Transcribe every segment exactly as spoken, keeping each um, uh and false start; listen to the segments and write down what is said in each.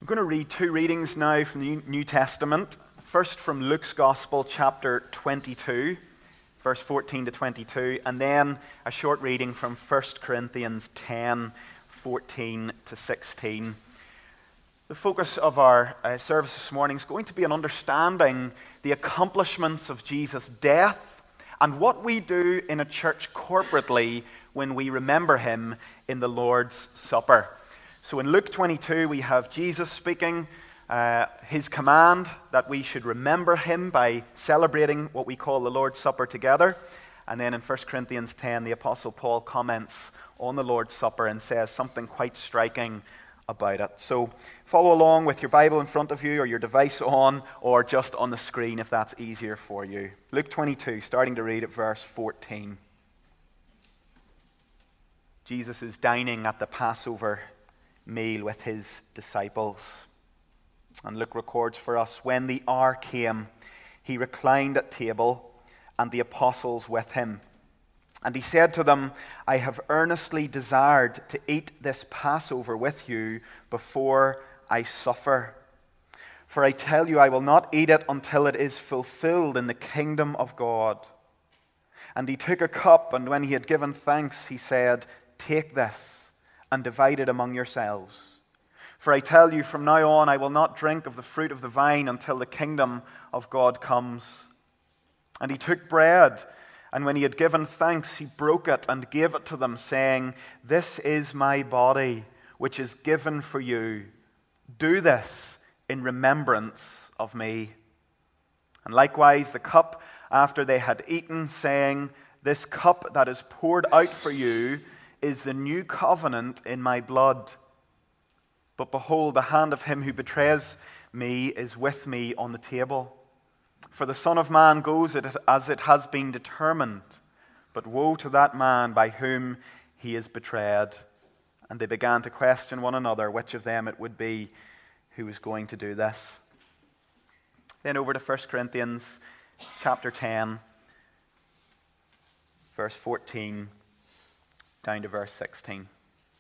going to read two readings now from the New Testament. First from Luke's Gospel, chapter twenty-two, verse fourteen to twenty-two, and then a short reading from First Corinthians ten, fourteen to sixteen. The focus of our uh, service this morning is going to be on understanding the accomplishments of Jesus' death and what we do in a church corporately when we remember him in the Lord's Supper. So in Luke twenty-two, we have Jesus speaking uh, his command that we should remember him by celebrating what we call the Lord's Supper together. And then in First Corinthians ten, the Apostle Paul comments on the Lord's Supper and says something quite striking about it. So follow along with your Bible in front of you or your device on or just on the screen if that's easier for you. Luke twenty-two, starting to read at verse fourteen. Jesus is dining at the Passover meal with his disciples. And Luke records for us, when the hour came, he reclined at table and the apostles with him. And he said to them, I have earnestly desired to eat this Passover with you before I suffer. For I tell you, I will not eat it until it is fulfilled in the kingdom of God. And he took a cup, and when he had given thanks, he said, take this and divide it among yourselves. For I tell you, from now on I will not drink of the fruit of the vine until the kingdom of God comes. And he took bread, and when he had given thanks, he broke it and gave it to them, saying, this is my body, which is given for you. Do this in remembrance of me. And likewise the cup after they had eaten, saying, this cup that is poured out for you is the new covenant in my blood. But behold, the hand of him who betrays me is with me on the table. For the Son of Man goes as it has been determined, but woe to that man by whom he is betrayed. And they began to question one another which of them it would be who was going to do this. Then over to First Corinthians chapter ten, verse fourteen, down to verse sixteen.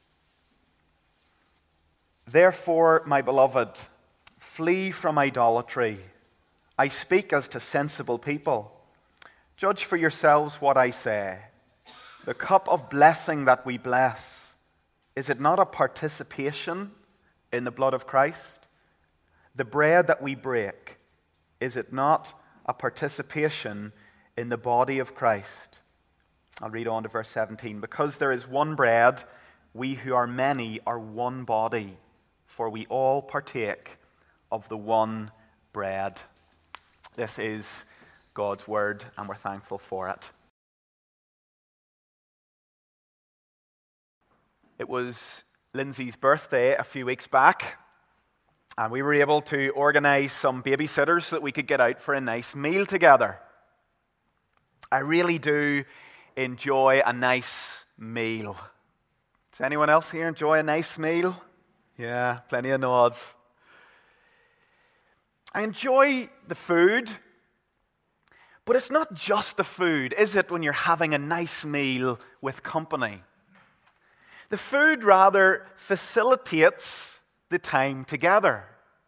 Therefore, my beloved, flee from idolatry. I speak as to sensible people. Judge for yourselves what I say. The cup of blessing that we bless, is it not a participation in the blood of Christ? The bread that we break, is it not a participation in the body of Christ? I'll read on to verse seventeen. Because there is one bread, we who are many are one body, for we all partake of the one bread. This is God's word, and we're thankful for it. It was Lindsay's birthday a few weeks back, and we were able to organize some babysitters so that we could get out for a nice meal together. I really do enjoy a nice meal. Does anyone else here enjoy a nice meal? Yeah, plenty of nods. I enjoy the food, but it's not just the food, is it, when you're having a nice meal with company? The food rather facilitates the time together.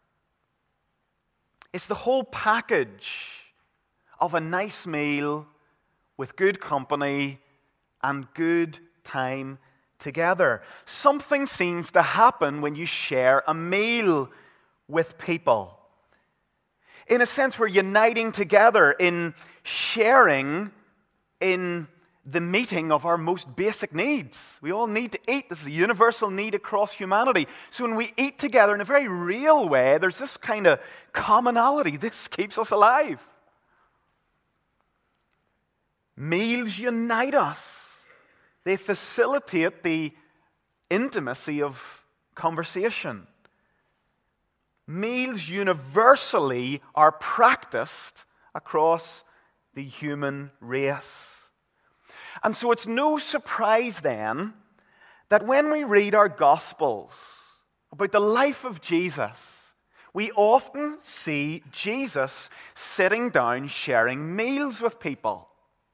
It's the whole package of a nice meal with good company and good time together. Something seems to happen when you share a meal with people. In a sense, we're uniting together in sharing in the meeting of our most basic needs. We all need to eat. This is a universal need across humanity. So when we eat together in a very real way, there's this kind of commonality. This keeps us alive. Meals unite us. They facilitate the intimacy of conversation. Meals universally are practiced across the human race. And so it's no surprise then that when we read our Gospels about the life of Jesus, we often see Jesus sitting down sharing meals with people.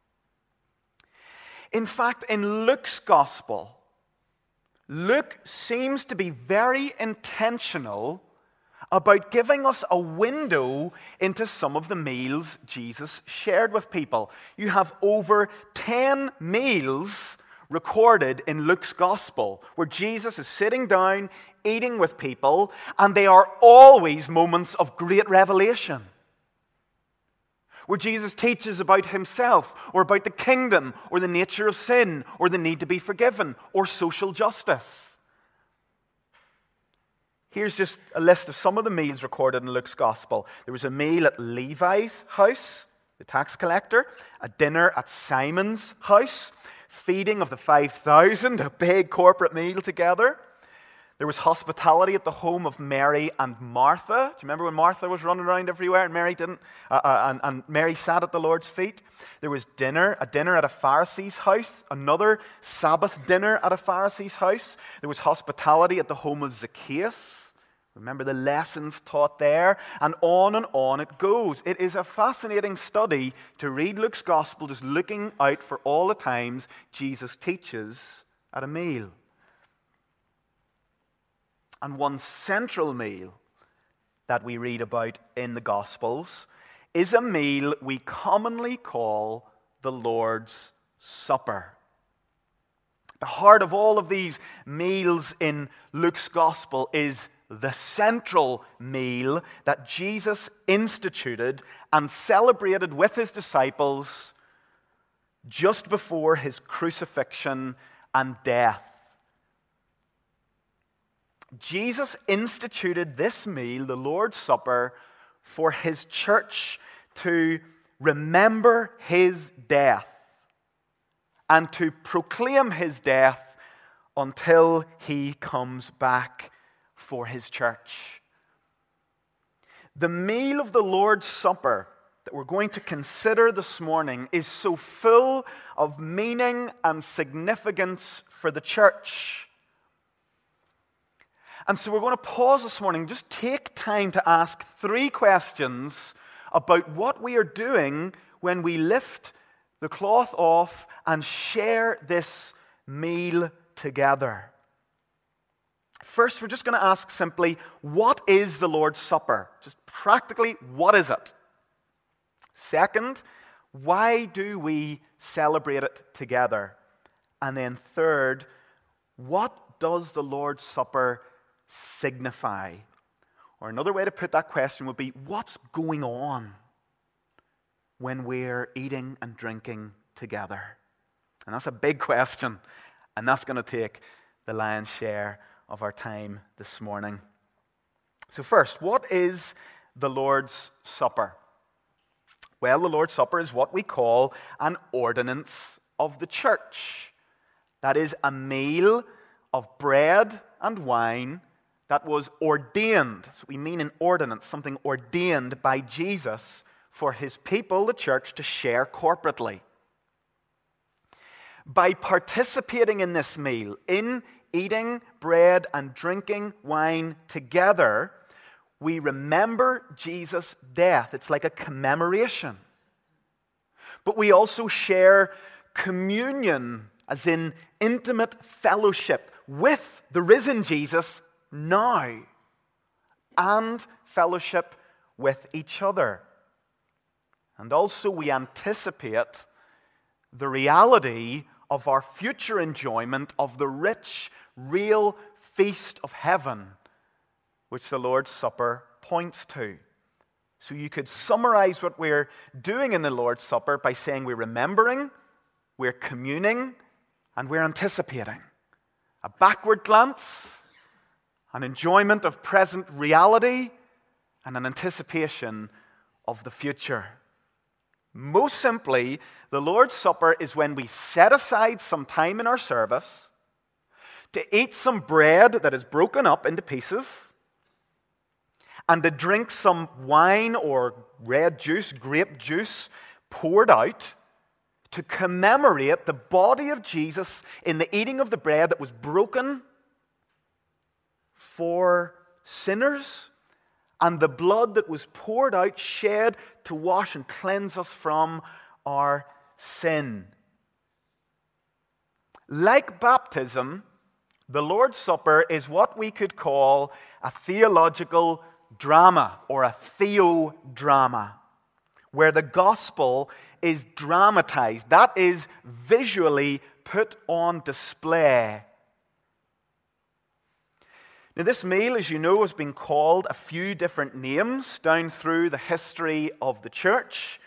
In fact, in Luke's Gospel, Luke seems to be very intentional about giving us a window into some of the meals Jesus shared with people. You have over ten meals recorded in Luke's Gospel where Jesus is sitting down, eating with people, and they are always moments of great revelation, where Jesus teaches about himself, or about the kingdom, or the nature of sin, or the need to be forgiven, or social justice. Here's just a list of some of the meals recorded in Luke's Gospel. There was a meal at Levi's house, the tax collector, a dinner at Simon's house, feeding of the five thousand, a big corporate meal together. There was hospitality at the home of Mary and Martha. Do you remember when Martha was running around everywhere and Mary didn't? Uh, uh, and, and Mary sat at the Lord's feet. There was dinner, a dinner at a Pharisee's house, another Sabbath dinner at a Pharisee's house. There was hospitality at the home of Zacchaeus. Remember the lessons taught there, and on and on it goes. It is a fascinating study to read Luke's Gospel, just looking out for all the times Jesus teaches at a meal. And one central meal that we read about in the Gospels is a meal we commonly call the Lord's Supper. The heart of all of these meals in Luke's Gospel is the central meal that Jesus instituted and celebrated with his disciples just before his crucifixion and death. Jesus instituted this meal, the Lord's Supper, for his church to remember his death and to proclaim his death until he comes back for his church. The meal of the Lord's Supper that we're going to consider this morning is so full of meaning and significance for the church. And so we're going to pause this morning, just take time to ask three questions about what we are doing when we lift the cloth off and share this meal together. First, we're just going to ask simply, what is the Lord's Supper? Just practically, what is it? Second, why do we celebrate it together? And then third, what does the Lord's Supper signify? Or another way to put that question would be, what's going on when we're eating and drinking together? And that's a big question, and that's going to take the lion's share of our time this morning. So first, what is the Lord's Supper? Well, the Lord's Supper is what we call an ordinance of the church. That is a meal of bread and wine that was ordained. So we mean an ordinance, something ordained by Jesus for his people, the church, to share corporately. By participating in this meal, in eating bread and drinking wine together, we remember Jesus' death. It's like a commemoration. But we also share communion, as in intimate fellowship with the risen Jesus now, and fellowship with each other. And also we anticipate the reality of our future enjoyment of the rich, real feast of heaven, which the Lord's Supper points to. So you could summarize what we're doing in the Lord's Supper by saying we're remembering, we're communing, and we're anticipating. A backward glance, an enjoyment of present reality, and an anticipation of the future. Most simply, the Lord's Supper is when we set aside some time in our service to eat some bread that is broken up into pieces and to drink some wine or red juice, grape juice poured out to commemorate the body of Jesus in the eating of the bread that was broken for sinners, and the blood that was poured out, shed to wash and cleanse us from our sin. Like baptism, the Lord's Supper is what we could call a theological drama or a theodrama, where the gospel is dramatized. That is visually put on display. Now, this meal, as you know, has been called a few different names down through the history of the church.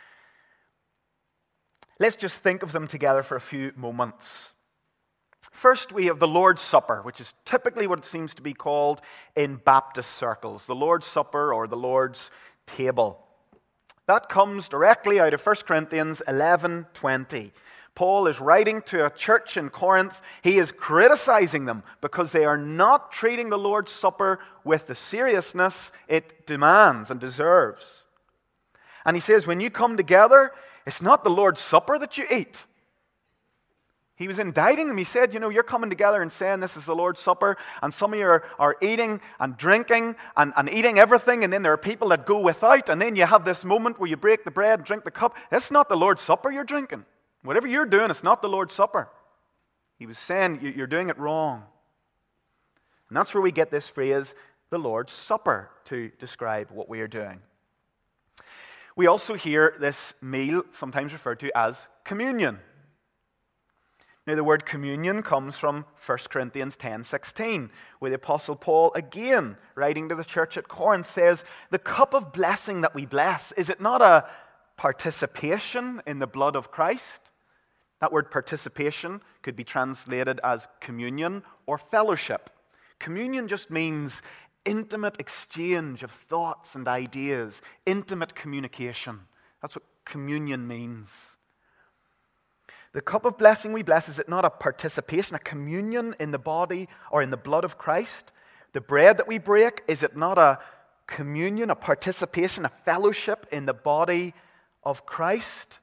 Let's just think of them together for a few moments. First, we have the Lord's Supper, which is typically what it seems to be called in Baptist circles, the Lord's Supper or the Lord's table. That comes directly out of First Corinthians eleven twenty. Paul is writing to a church in Corinth. He is criticizing them because they are not treating the Lord's Supper with the seriousness it demands and deserves. And he says, when you come together, it's not the Lord's Supper that you eat. He was indicting them. He said, you know, you're coming together and saying this is the Lord's Supper, and some of you are, are eating and drinking and, and eating everything, and then there are people that go without, and then you have this moment where you break the bread and drink the cup. It's not the Lord's Supper you're drinking. Whatever you're doing, it's not the Lord's Supper. He was saying you're doing it wrong. And that's where we get this phrase, the Lord's Supper, to describe what we are doing. We also hear this meal sometimes referred to as communion. Now, the word communion comes from First Corinthians ten sixteen, where the Apostle Paul, again, writing to the church at Corinth, says, the cup of blessing that we bless, is it not a participation in the blood of Christ? That word participation could be translated as communion or fellowship. Communion just means intimate exchange of thoughts and ideas, intimate communication. That's what communion means. The cup of blessing we bless, is it not a participation, a communion in the body or in the blood of Christ? The bread that we break, is it not a communion, a participation, a fellowship in the body of Christ?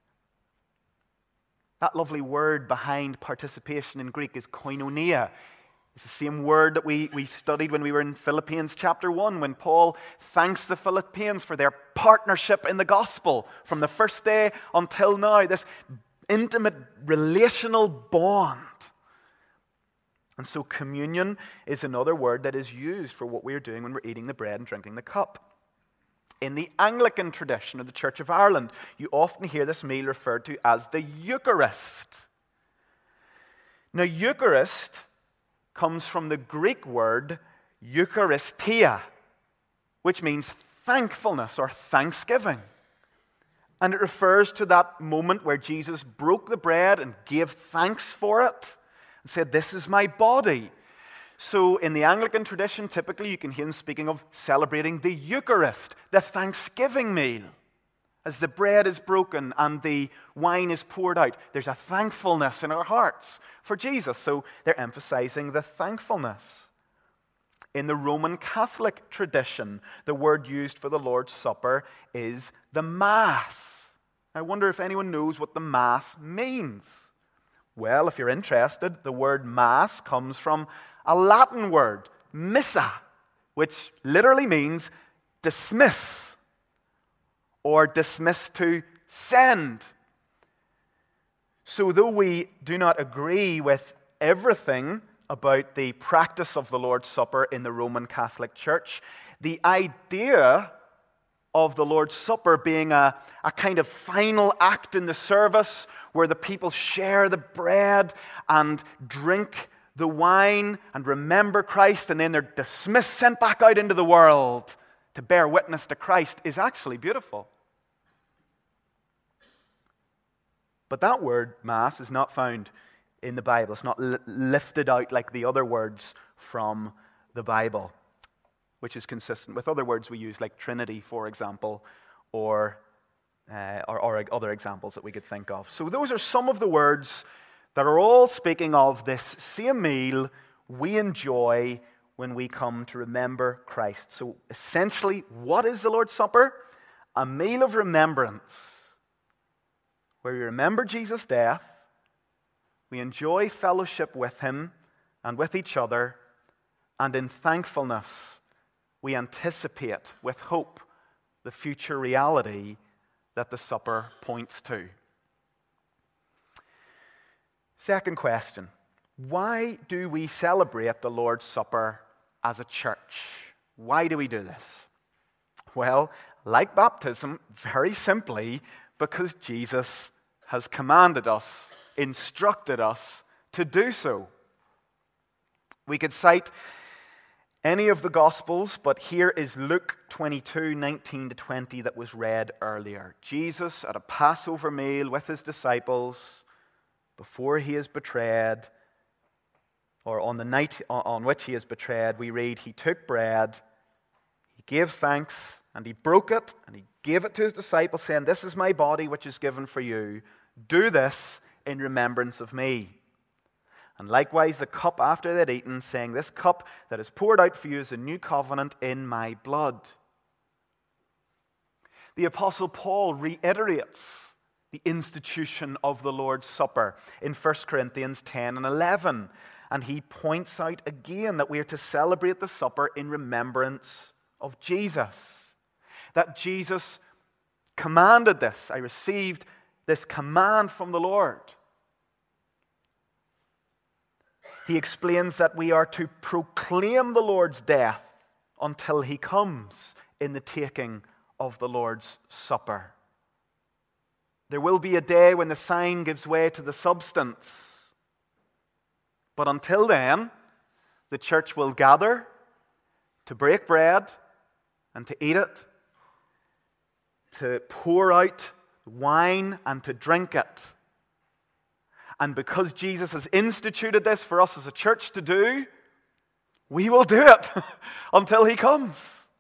That lovely word behind participation in Greek is koinonia. It's the same word that we, we studied when we were in Philippians chapter one, when Paul thanks the Philippians for their partnership in the gospel from the first day until now, this intimate relational bond. And so communion is another word that is used for what we are doing when we're eating the bread and drinking the cup. In the Anglican tradition of the Church of Ireland, you often hear this meal referred to as the Eucharist. Now, Eucharist comes from the Greek word Eucharistia, which means thankfulness or thanksgiving. And it refers to that moment where Jesus broke the bread and gave thanks for it and said, this is my body. So in the Anglican tradition, typically you can hear him speaking of celebrating the Eucharist, the Thanksgiving meal. As the bread is broken and the wine is poured out, there's a thankfulness in our hearts for Jesus. So they're emphasizing the thankfulness. In the Roman Catholic tradition, the word used for the Lord's Supper is the Mass. I wonder if anyone knows what the Mass means. Well, if you're interested, the word Mass comes from a Latin word, missa, which literally means dismiss or dismiss to send. So though we do not agree with everything about the practice of the Lord's Supper in the Roman Catholic Church, the idea of the Lord's Supper being a, a kind of final act in the service where the people share the bread and drink the wine and remember Christ, and then they're dismissed, sent back out into the world to bear witness to Christ, is actually beautiful. But that word, Mass, is not found in the Bible. It's not li- lifted out like the other words from the Bible, which is consistent with other words we use, like Trinity, for example, or, uh, or, or other examples that we could think of. So those are some of the words that are all speaking of this same meal we enjoy when we come to remember Christ. So essentially, what is the Lord's Supper? A meal of remembrance, where we remember Jesus' death, we enjoy fellowship with Him and with each other, and in thankfulness, we anticipate with hope the future reality that the supper points to. Second question, why do we celebrate the Lord's Supper as a church? Why do we do this? Well, like baptism, very simply, because Jesus has commanded us, instructed us to do so. We could cite any of the Gospels, but here is Luke twenty-two, nineteen to twenty that was read earlier. Jesus at a Passover meal with his disciples, before he is betrayed, or on the night on which he is betrayed, we read, he took bread, he gave thanks, and he broke it, and he gave it to his disciples, saying, "This is my body which is given for you. Do this in remembrance of me." And likewise the cup after they had eaten, saying, "This cup that is poured out for you is a new covenant in my blood." The Apostle Paul reiterates the institution of the Lord's Supper in First Corinthians ten and eleven. And he points out again that we are to celebrate the supper in remembrance of Jesus. That Jesus commanded this. I received this command from the Lord. He explains that we are to proclaim the Lord's death until he comes in the taking of the Lord's Supper. There will be a day when the sign gives way to the substance. But until then, the church will gather to break bread and to eat it, to pour out wine and to drink it. And because Jesus has instituted this for us as a church to do, we will do it until he comes.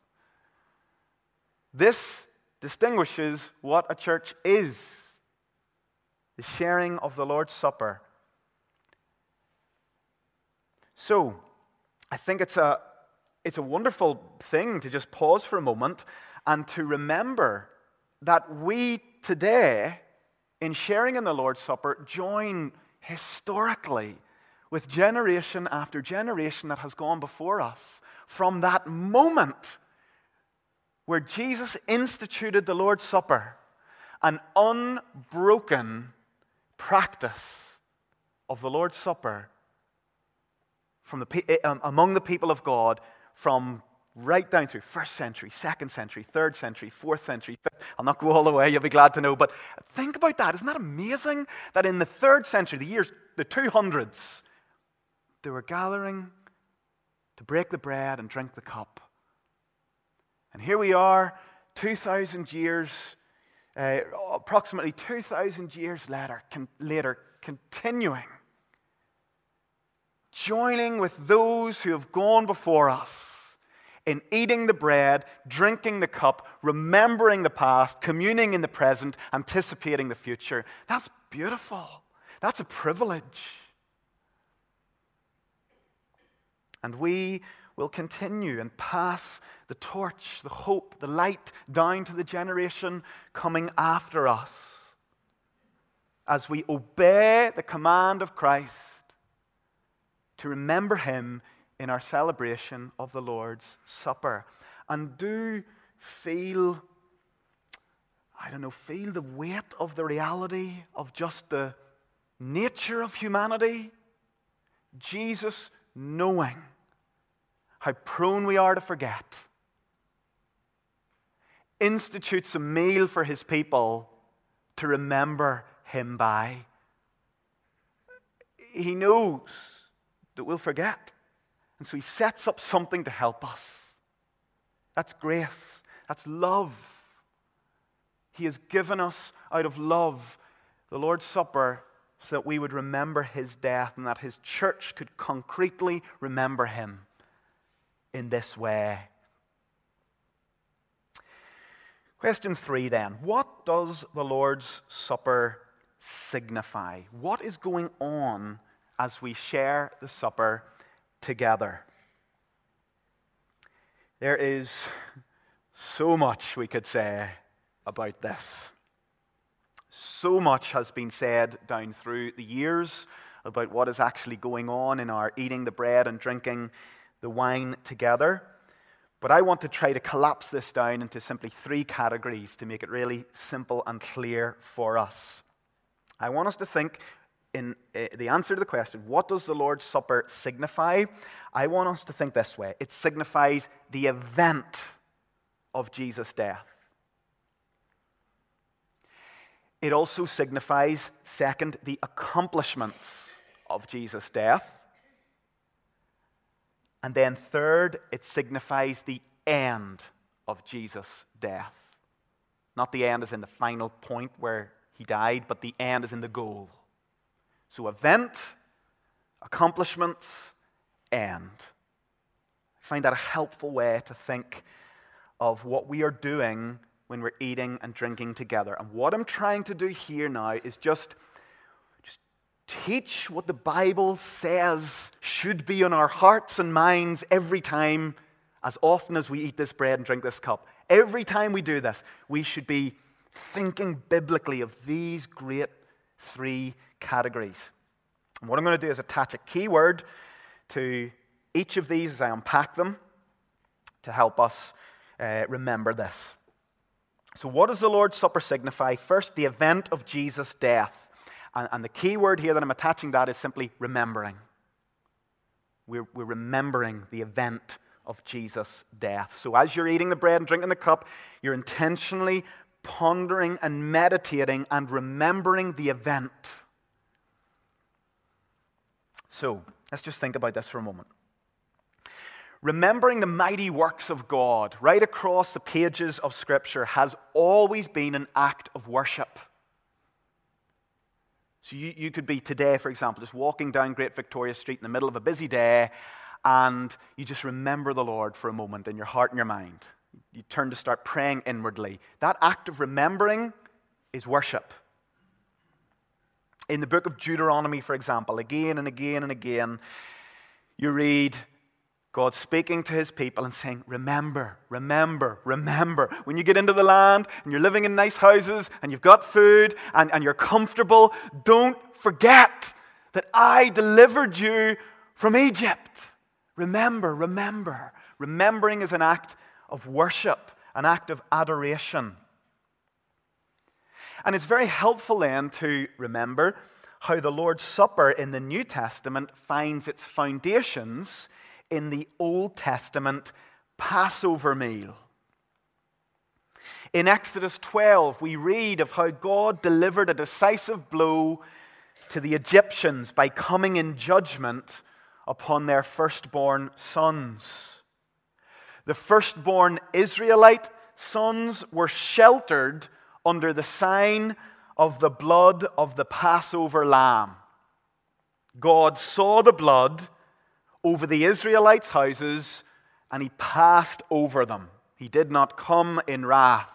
This distinguishes what a church is. The sharing of the Lord's Supper. So, I think it's a, it's a wonderful thing to just pause for a moment and to remember that we today, in sharing in the Lord's Supper, join historically with generation after generation that has gone before us from that moment where Jesus instituted the Lord's Supper, an unbroken practice of the Lord's Supper from the, um, among the people of God from right down through first century, second century, third century, fourth century, fifth. I'll not go all the way, you'll be glad to know. But think about that. Isn't that amazing that in the third century, the years, the two hundreds, they were gathering to break the bread and drink the cup. And here we are, two thousand years, uh, approximately two thousand years later, con- later, continuing, joining with those who have gone before us in eating the bread, drinking the cup, remembering the past, communing in the present, anticipating the future. That's beautiful. That's a privilege. And we will continue and pass the torch, the hope, the light down to the generation coming after us as we obey the command of Christ to remember him in our celebration of the Lord's Supper. And do feel, I don't know, feel the weight of the reality of just the nature of humanity. Jesus, knowing how prone we are to forget, institutes a meal for his people to remember him by. He knows that we'll forget. And so he sets up something to help us. That's grace. That's love. He has given us out of love the Lord's Supper so that we would remember his death and that his church could concretely remember him in this way. Question three then. What does the Lord's Supper signify? What is going on as we share the supper together? There is so much we could say about this. So much has been said down through the years about what is actually going on in our eating the bread and drinking the wine together. But I want to try to collapse this down into simply three categories to make it really simple and clear for us. I want us to think in uh, the answer to the question, what does the Lord's Supper signify? I want us to think this way. It signifies the event of Jesus' death. It also signifies, second, the accomplishments of Jesus' death. And then third, it signifies the end of Jesus' death. Not the end as in the final point where he died, but the end as in the goal. So event, accomplishments, end. I find that a helpful way to think of what we are doing when we're eating and drinking together. And what I'm trying to do here now is just, just teach what the Bible says should be on our hearts and minds every time, as often as we eat this bread and drink this cup. Every time we do this, we should be thinking biblically of these great three categories. And what I'm going to do is attach a keyword to each of these as I unpack them to help us uh, remember this. So what does the Lord's Supper signify? First, the event of Jesus' death. And, and the key word here that I'm attaching that is simply remembering. We're, we're remembering the event of Jesus' death. So as you're eating the bread and drinking the cup, you're intentionally pondering and meditating and remembering the event. So let's just think about this for a moment. Remembering the mighty works of God right across the pages of Scripture has always been an act of worship. So you, you could be today, for example, just walking down Great Victoria Street in the middle of a busy day, and you just remember the Lord for a moment in your heart and your mind. You turn to start praying inwardly. That act of remembering is worship. In the book of Deuteronomy, for example, again and again and again, you read God speaking to his people and saying, remember, remember, remember. When you get into the land and you're living in nice houses and you've got food and, and you're comfortable, don't forget that I delivered you from Egypt. Remember, remember. Remembering is an act of worship, an act of adoration. And it's very helpful then to remember how the Lord's Supper in the New Testament finds its foundations in the Old Testament Passover meal. In Exodus twelve, we read of how God delivered a decisive blow to the Egyptians by coming in judgment upon their firstborn sons. The firstborn Israelite sons were sheltered under the sign of the blood of the Passover lamb. God saw the blood over the Israelites' houses, and he passed over them. He did not come in wrath.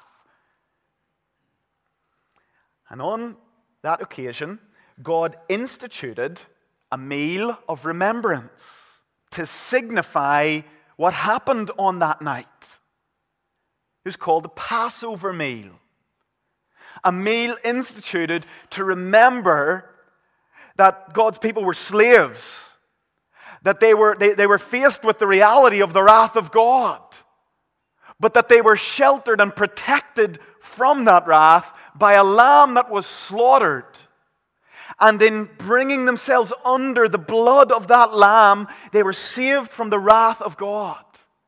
And on that occasion, God instituted a meal of remembrance to signify what happened on that night. It was called the Passover meal. A meal instituted to remember that God's people were slaves, that they were, they, they were faced with the reality of the wrath of God, but that they were sheltered and protected from that wrath by a lamb that was slaughtered. And in bringing themselves under the blood of that lamb, they were saved from the wrath of God.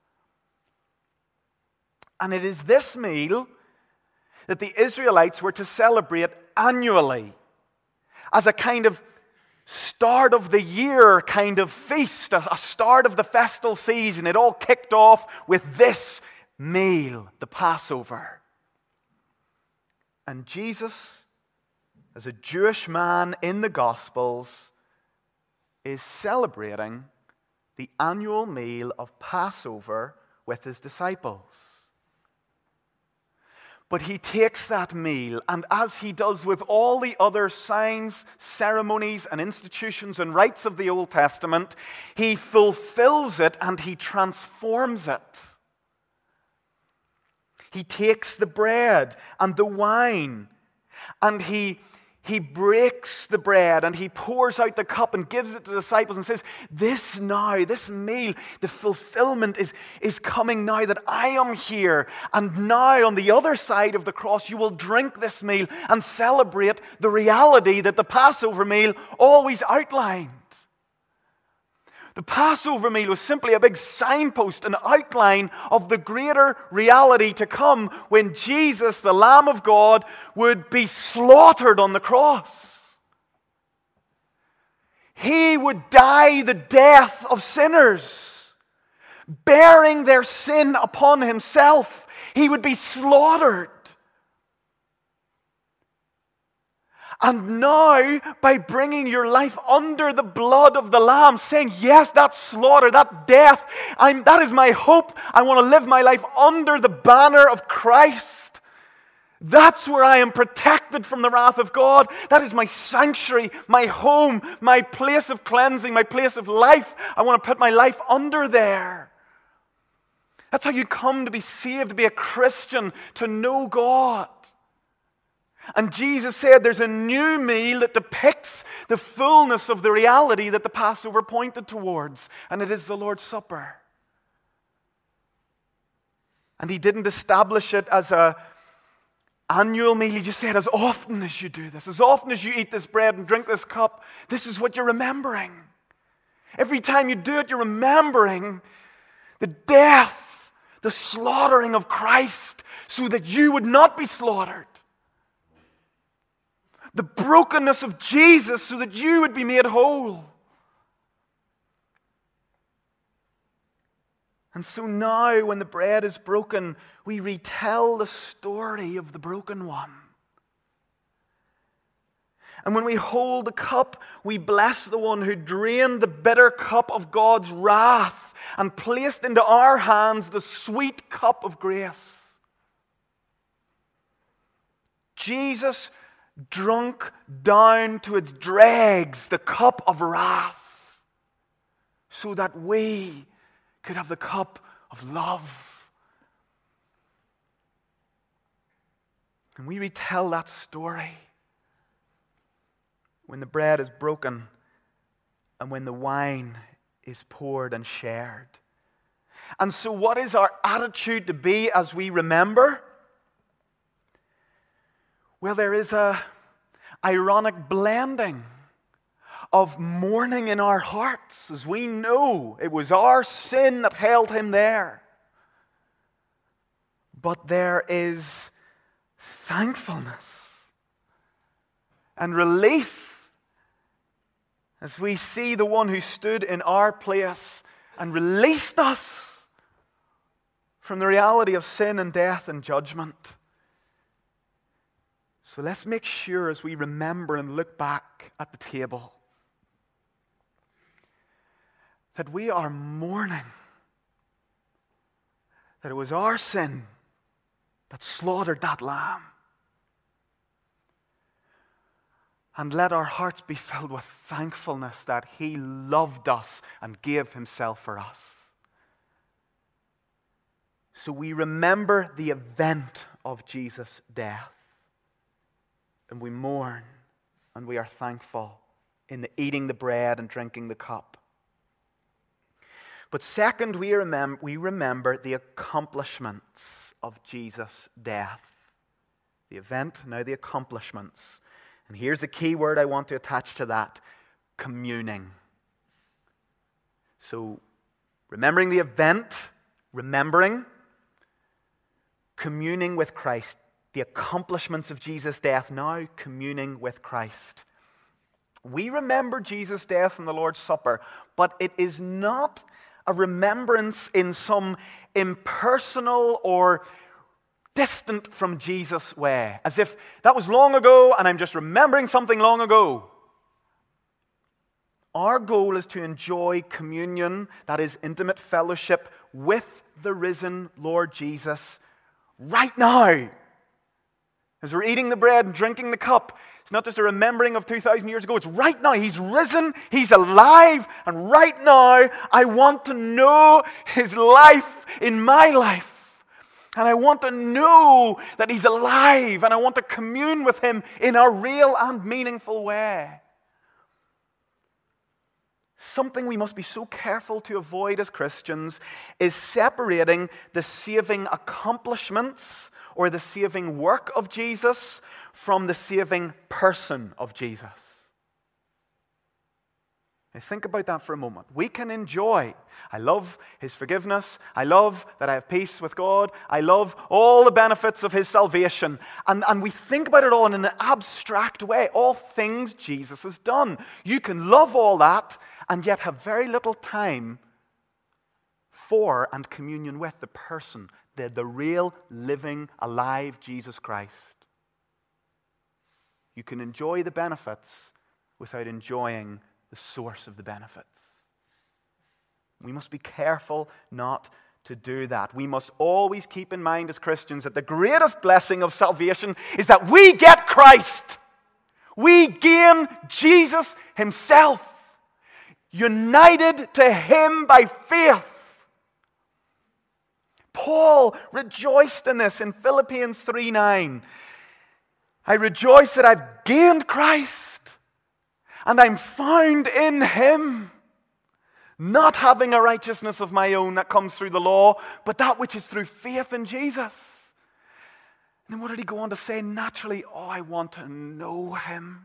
And it is this meal that the Israelites were to celebrate annually as a kind of start of the year kind of feast, a start of the festal season. It all kicked off with this meal, the Passover. And Jesus, as a Jewish man in the Gospels, is celebrating the annual meal of Passover with his disciples. But he takes that meal, and as he does with all the other signs, ceremonies, and institutions and rites of the Old Testament, he fulfills it and he transforms it. He takes the bread and the wine, and he He breaks the bread and he pours out the cup and gives it to the disciples and says, this now, this meal, the fulfillment is, is coming now that I am here. And now on the other side of the cross, you will drink this meal and celebrate the reality that the Passover meal always outlined. The Passover meal was simply a big signpost, an outline of the greater reality to come when Jesus, the Lamb of God, would be slaughtered on the cross. He would die the death of sinners, bearing their sin upon himself. He would be slaughtered. And now, by bringing your life under the blood of the Lamb, saying, yes, that slaughter, that death, I'm, that is my hope. I want to live my life under the banner of Christ. That's where I am protected from the wrath of God. That is my sanctuary, my home, my place of cleansing, my place of life. I want to put my life under there. That's how you come to be saved, to be a Christian, to know God. And Jesus said there's a new meal that depicts the fullness of the reality that the Passover pointed towards, and it is the Lord's Supper. And he didn't establish it as an annual meal. He just said, as often as you do this, as often as you eat this bread and drink this cup, this is what you're remembering. Every time you do it, you're remembering the death, the slaughtering of Christ, so that you would not be slaughtered. The brokenness of Jesus so that you would be made whole. And so now, when the bread is broken, we retell the story of the broken one. And when we hold the cup, we bless the one who drained the bitter cup of God's wrath and placed into our hands the sweet cup of grace. Jesus drunk down to its dregs the cup of wrath, so that we could have the cup of love. And we retell that story when the bread is broken and when the wine is poured and shared. And so what is our attitude to be as we remember? Well, there is a ironic blending of mourning in our hearts, as we know it was our sin that held him there. But there is thankfulness and relief as we see the one who stood in our place and released us from the reality of sin and death and judgment. So let's make sure as we remember and look back at the table that we are mourning that it was our sin that slaughtered that lamb. And let our hearts be filled with thankfulness that he loved us and gave himself for us. So we remember the event of Jesus' death. And we mourn and we are thankful in the eating the bread and drinking the cup. But second, we remember, we remember the accomplishments of Jesus' death. The event, now the accomplishments. And here's the key word I want to attach to that: communing. So, remembering the event, remembering, communing with Christ. The accomplishments of Jesus' death, now communing with Christ. We remember Jesus' death in the Lord's Supper, but it is not a remembrance in some impersonal or distant from Jesus way, as if that was long ago and I'm just remembering something long ago. Our goal is to enjoy communion, that is intimate fellowship with the risen Lord Jesus right now. As we're eating the bread and drinking the cup, it's not just a remembering of two thousand years ago. It's right now. He's risen. He's alive. And right now, I want to know his life in my life. And I want to know that he's alive. And I want to commune with him in a real and meaningful way. Something we must be so careful to avoid as Christians is separating the saving accomplishments or the saving work of Jesus from the saving person of Jesus. Now think about that for a moment. We can enjoy, I love His forgiveness, I love that I have peace with God, I love all the benefits of His salvation, and, and we think about it all in an abstract way, all things Jesus has done. You can love all that and yet have very little time for and communion with the person, the, the real, living, alive Jesus Christ. You can enjoy the benefits without enjoying the source of the benefits. We must be careful not to do that. We must always keep in mind as Christians that the greatest blessing of salvation is that we get Christ. We gain Jesus Himself, united to Him by faith. Paul rejoiced in this in Philippians three nine. I rejoice that I've gained Christ, and I'm found in Him, not having a righteousness of my own that comes through the law, but that which is through faith in Jesus. And then what did he go on to say? Naturally, oh, I want to know Him.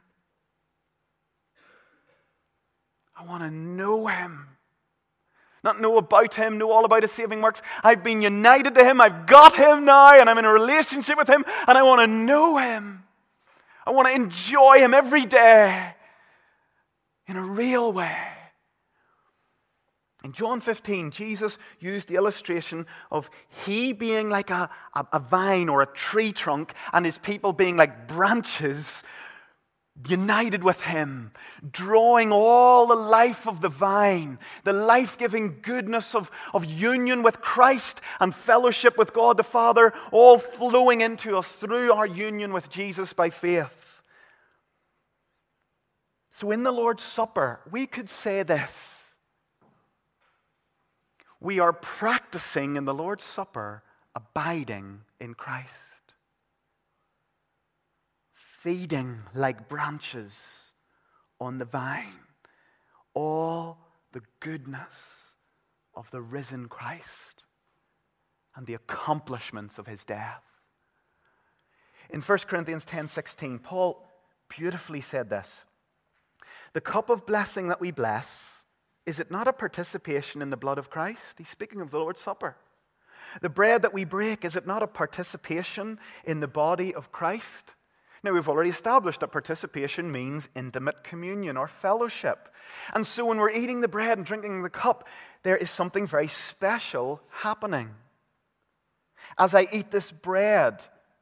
I want to know Him. Not know about Him, know all about His saving works. I've been united to Him, I've got Him now, and I'm in a relationship with Him, and I want to know Him. I want to enjoy Him every day in a real way. In John fifteen, Jesus used the illustration of He being like a, a, a vine or a tree trunk, and His people being like branches united with Him, drawing all the life of the vine, the life-giving goodness of, of union with Christ and fellowship with God the Father, all flowing into us through our union with Jesus by faith. So in the Lord's Supper, we could say this. We are practicing in the Lord's Supper abiding in Christ. Feeding like branches on the vine. All the goodness of the risen Christ and the accomplishments of His death. In First Corinthians ten sixteen, Paul beautifully said this. The cup of blessing that we bless, is it not a participation in the blood of Christ? He's speaking of the Lord's Supper. The bread that we break, is it not a participation in the body of Christ? Now, we've already established that participation means intimate communion or fellowship. And so when we're eating the bread and drinking the cup, there is something very special happening. As I eat this bread,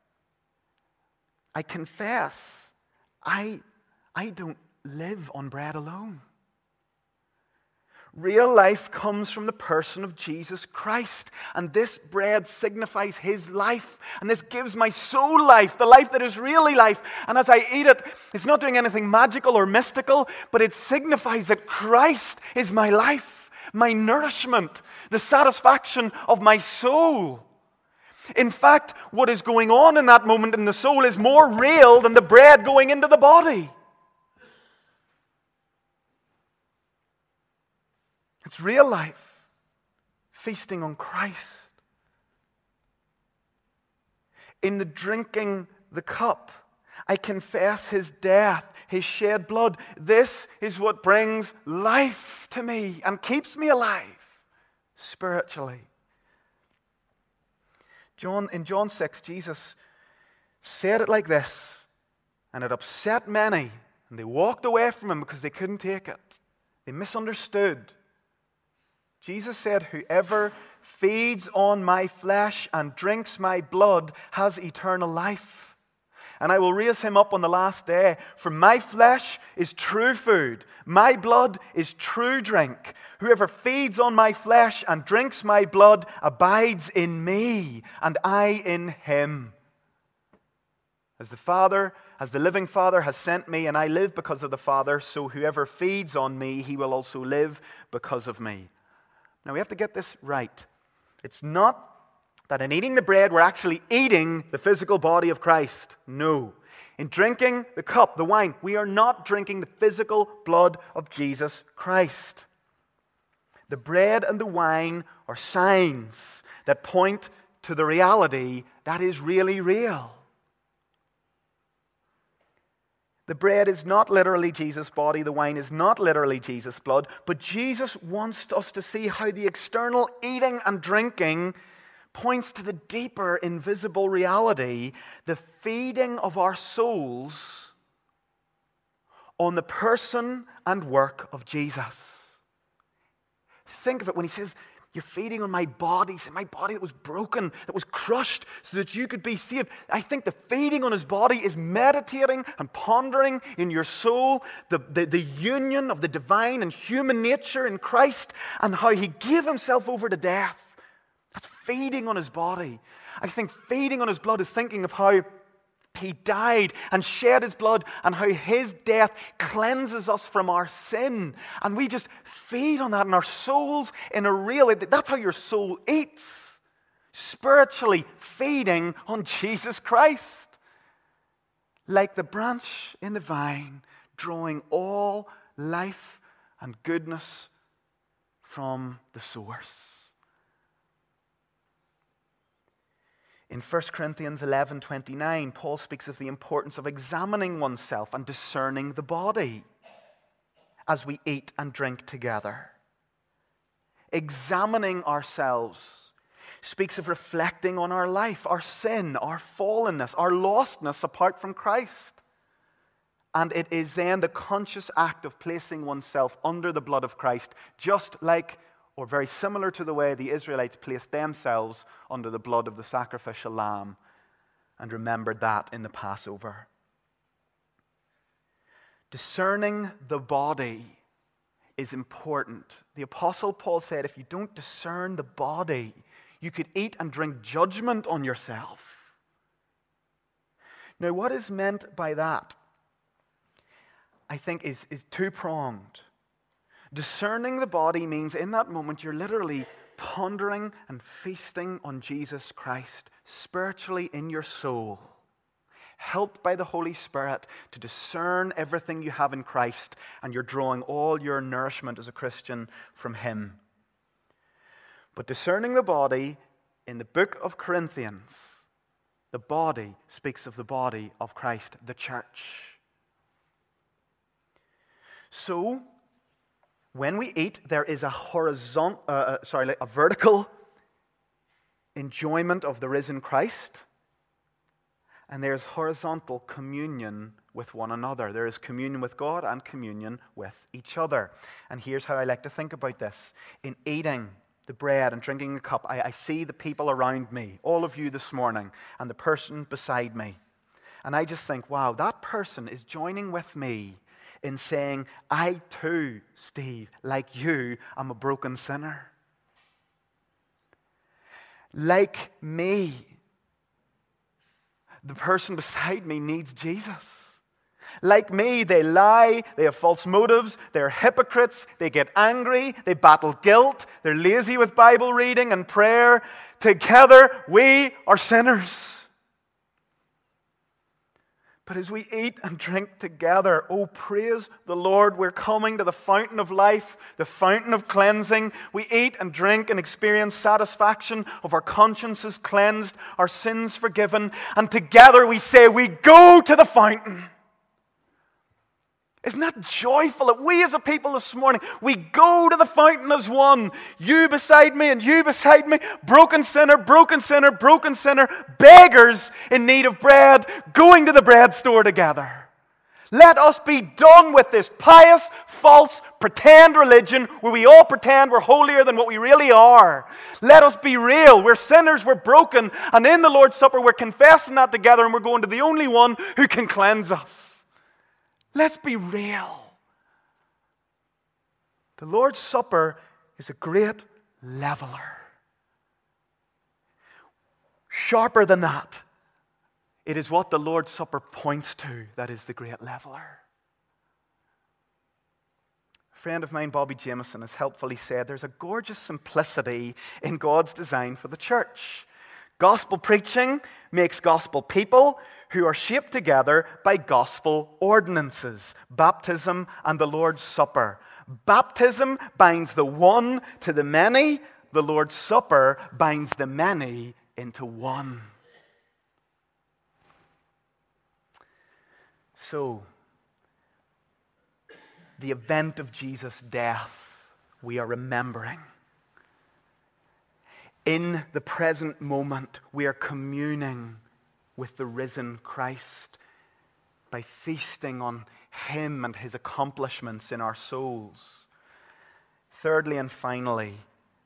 I confess, I, I don't live on bread alone. Real life comes from the person of Jesus Christ. And this bread signifies His life. And this gives my soul life, the life that is really life. And as I eat it, it's not doing anything magical or mystical, but it signifies that Christ is my life, my nourishment, the satisfaction of my soul. In fact, what is going on in that moment in the soul is more real than the bread going into the body. It's real life, feasting on Christ. In the drinking the cup, I confess His death, His shed blood. This is what brings life to me and keeps me alive spiritually. John, in John six, Jesus said it like this, and it upset many, and they walked away from Him because they couldn't take it. They misunderstood. Jesus said, whoever feeds on my flesh and drinks my blood has eternal life. And I will raise him up on the last day. For my flesh is true food. My blood is true drink. Whoever feeds on my flesh and drinks my blood abides in me, and I in him. As the Father, as the living Father has sent me, and I live because of the Father, so whoever feeds on me, he will also live because of me. Now we have to get this right. It's not that in eating the bread we're actually eating the physical body of Christ. No. In drinking the cup, the wine, we are not drinking the physical blood of Jesus Christ. The bread and the wine are signs that point to the reality that is really real. The bread is not literally Jesus' body, the wine is not literally Jesus' blood, but Jesus wants us to see how the external eating and drinking points to the deeper, invisible reality, the feeding of our souls on the person and work of Jesus. Think of it when he says, you're feeding on my body, my body that was broken, that was crushed so that you could be saved. I think the feeding on his body is meditating and pondering in your soul the, the, the union of the divine and human nature in Christ and how he gave himself over to death. That's feeding on his body. I think feeding on his blood is thinking of how he died and shed his blood and how his death cleanses us from our sin. And we just feed on that in our souls in a real... That's how your soul eats. Spiritually feeding on Jesus Christ. Like the branch in the vine, drawing all life and goodness from the source. In First Corinthians eleven twenty-nine, Paul speaks of the importance of examining oneself and discerning the body as we eat and drink together. Examining ourselves speaks of reflecting on our life, our sin, our fallenness, our lostness apart from Christ. And it is then the conscious act of placing oneself under the blood of Christ, just like or very similar to the way the Israelites placed themselves under the blood of the sacrificial lamb and remembered that in the Passover. Discerning the body is important. The Apostle Paul said, if you don't discern the body, you could eat and drink judgment on yourself. Now, what is meant by that, I think, is, is two-pronged. Discerning the body means in that moment you're literally pondering and feasting on Jesus Christ spiritually in your soul, helped by the Holy Spirit to discern everything you have in Christ, and you're drawing all your nourishment as a Christian from Him. But discerning the body, in the book of Corinthians, the body speaks of the body of Christ, the church. So, when we eat, there is a horizontal, uh, uh, sorry, like a vertical enjoyment of the risen Christ, and there's horizontal communion with one another. There is communion with God and communion with each other. And here's how I like to think about this. In eating the bread and drinking the cup, I, I see the people around me, all of you this morning, and the person beside me. And I just think, wow, that person is joining with me in saying, I too, Steve, like you, am a broken sinner. Like me, the person beside me needs Jesus. Like me, they lie, they have false motives, they're hypocrites, they get angry, they battle guilt, they're lazy with Bible reading and prayer. Together, we are sinners. But as we eat and drink together, oh, praise the Lord, we're coming to the fountain of life, the fountain of cleansing. We eat and drink and experience satisfaction of our consciences cleansed, our sins forgiven, and together we say, we go to the fountain. Isn't that joyful that we as a people this morning, we go to the fountain as one. You beside me and you beside me, broken sinner, broken sinner, broken sinner, beggars in need of bread, going to the bread store together. Let us be done with this pious, false, pretend religion where we all pretend we're holier than what we really are. Let us be real. We're sinners, we're broken, and in the Lord's Supper we're confessing that together and we're going to the only one who can cleanse us. Let's be real. The Lord's Supper is a great leveler. Sharper than that, it is what the Lord's Supper points to that is the great leveler. A friend of mine, Bobby Jameson, has helpfully said there's a gorgeous simplicity in God's design for the church. Gospel preaching makes gospel people who are shaped together by gospel ordinances, baptism and the Lord's Supper. Baptism binds the one to the many. The Lord's Supper binds the many into one. So, the event of Jesus' death, we are remembering. In the present moment, we are communing with the risen Christ by feasting on Him and His accomplishments in our souls. Thirdly and finally,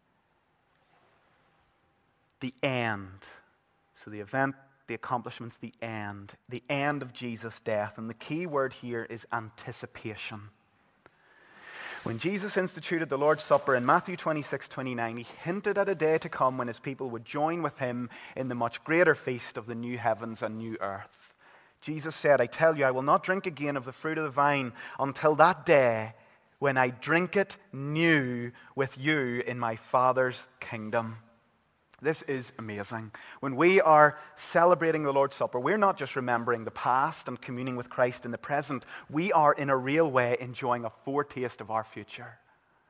the end. So the event, the accomplishments, the end. The end of Jesus' death. And the key word here is anticipation. When Jesus instituted the Lord's Supper in Matthew twenty-six twenty-nine, He hinted at a day to come when His people would join with Him in the much greater feast of the new heavens and new earth. Jesus said, I tell you, I will not drink again of the fruit of the vine until that day when I drink it new with you in my Father's kingdom. This is amazing. When we are celebrating the Lord's Supper, we're not just remembering the past and communing with Christ in the present. We are, in a real way, enjoying a foretaste of our future.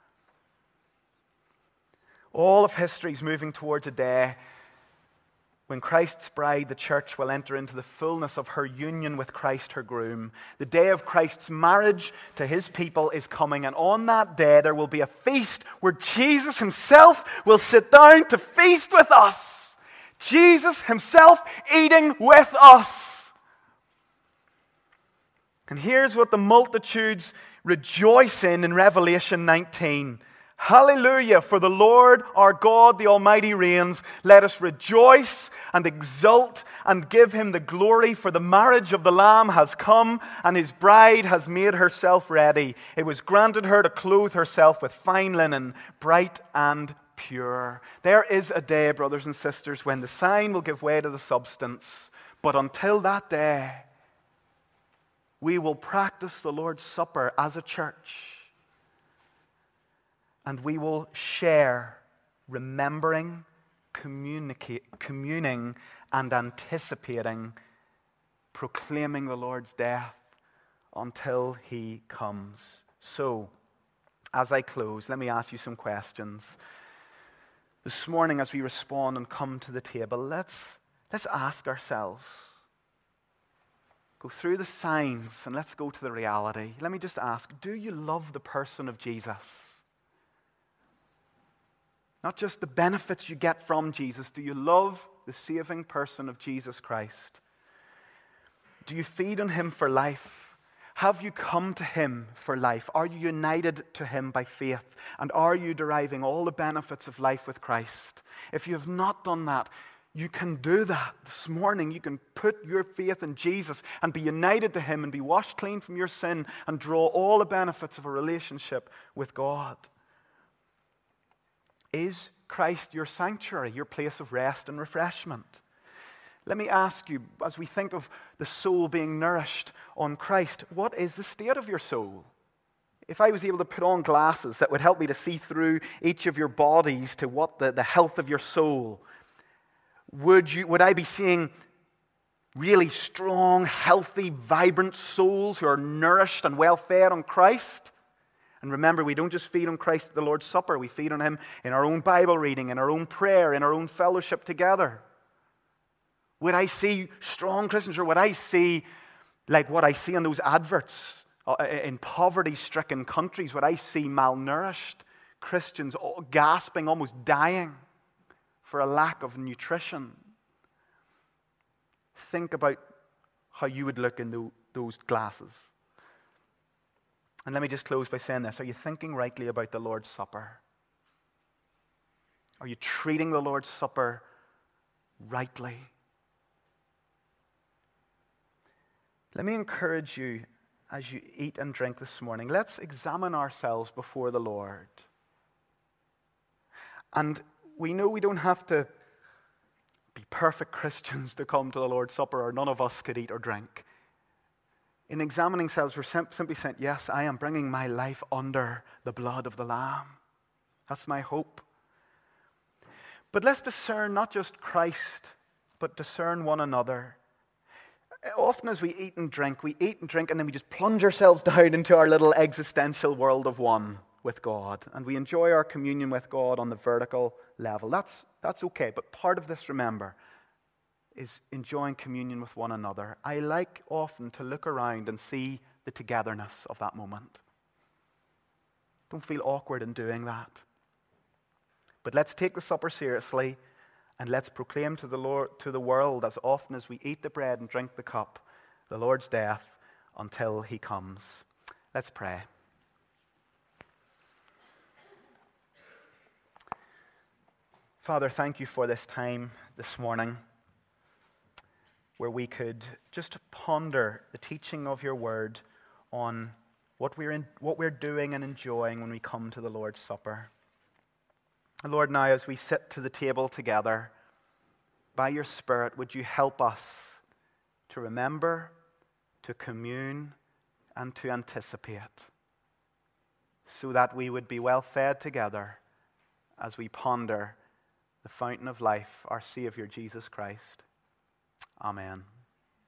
All of history is moving towards a day when Christ's bride, the church, will enter into the fullness of her union with Christ, her groom. The day of Christ's marriage to His people is coming, and on that day there will be a feast where Jesus Himself will sit down to feast with us. Jesus Himself eating with us. And here's what the multitudes rejoice in in Revelation nineteen. Hallelujah, for the Lord our God, the Almighty reigns. Let us rejoice and exult and give Him the glory, for the marriage of the Lamb has come, and His bride has made herself ready. It was granted her to clothe herself with fine linen, bright and pure. There is a day, brothers and sisters, when the sign will give way to the substance. But until that day, we will practice the Lord's Supper as a church. And we will share, remembering, communicate, communing, and anticipating, proclaiming the Lord's death until He comes. So, as I close, let me ask you some questions. This morning, as we respond and come to the table, let's, let's ask ourselves, go through the signs and let's go to the reality. Let me just ask, do you love the person of Jesus? Not just the benefits you get from Jesus. Do you love the saving person of Jesus Christ? Do you feed on Him for life? Have you come to Him for life? Are you united to Him by faith? And are you deriving all the benefits of life with Christ? If you have not done that, you can do that this morning. You can put your faith in Jesus and be united to Him and be washed clean from your sin and draw all the benefits of a relationship with God. Is Christ your sanctuary, your place of rest and refreshment? Let me ask you, as we think of the soul being nourished on Christ, what is the state of your soul? If I was able to put on glasses that would help me to see through each of your bodies to what the, the health of your soul, would you, would I be seeing really strong, healthy, vibrant souls who are nourished and well fed on Christ? And remember, we don't just feed on Christ at the Lord's Supper. We feed on Him in our own Bible reading, in our own prayer, in our own fellowship together. Would I see strong Christians, or would I see, like what I see in those adverts in poverty-stricken countries, would I see malnourished Christians gasping, almost dying for a lack of nutrition? Think about how you would look in those glasses. And let me just close by saying this. Are you thinking rightly about the Lord's Supper? Are you treating the Lord's Supper rightly? Let me encourage you as you eat and drink this morning. Let's examine ourselves before the Lord. And we know we don't have to be perfect Christians to come to the Lord's Supper, or none of us could eat or drink. In examining ourselves, we're sim- simply saying, yes, I am bringing my life under the blood of the Lamb. That's my hope. But let's discern not just Christ, but discern one another. Often as we eat and drink, we eat and drink and then we just plunge ourselves down into our little existential world of one with God. And we enjoy our communion with God on the vertical level. That's, that's okay, but part of this, remember, is enjoying communion with one another. I like often to look around and see the togetherness of that moment. Don't feel awkward in doing that. But let's take the supper seriously, and let's proclaim to the Lord, to the world, as often as we eat the bread and drink the cup, the Lord's death until he comes. Let's pray. Father, thank you for this time this morning where we could just ponder the teaching of your word on what we're, in, what we're doing and enjoying when we come to the Lord's Supper. And Lord, now as we sit to the table together, by your Spirit, would you help us to remember, to commune, and to anticipate, so that we would be well fed together as we ponder the fountain of life, our Savior Jesus Christ. Amen.